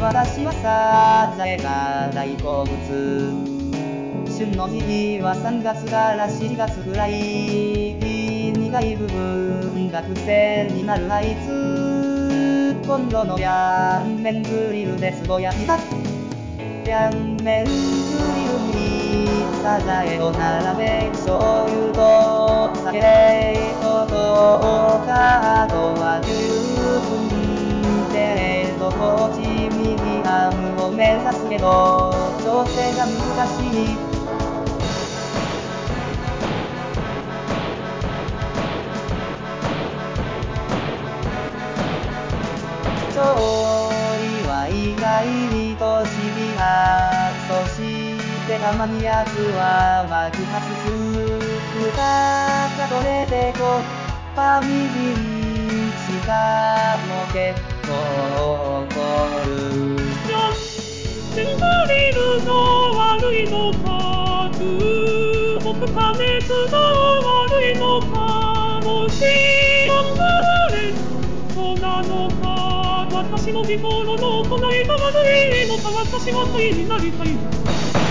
私はサザエが大好物。旬の時期は3月から4月くらい。苦い部分が癖になるあいつ。今度のヤンメングリルでつぼ焼きだ。ヤンメングリルにサザエを並べ、醤油と酒とどうか、あとは十分。けれどこっちミディアムを目指すけど調整が難しい。調理は意外とシビア。そしてたまにやつは爆発する。蓋が取れてこっぱみじんしたも結構怒る。 ヤンメングリルの悪いのか、空腹加熱が悪いのか、もしヤングレットなのか、私の心の行いが悪いのか、私は恋になりたい。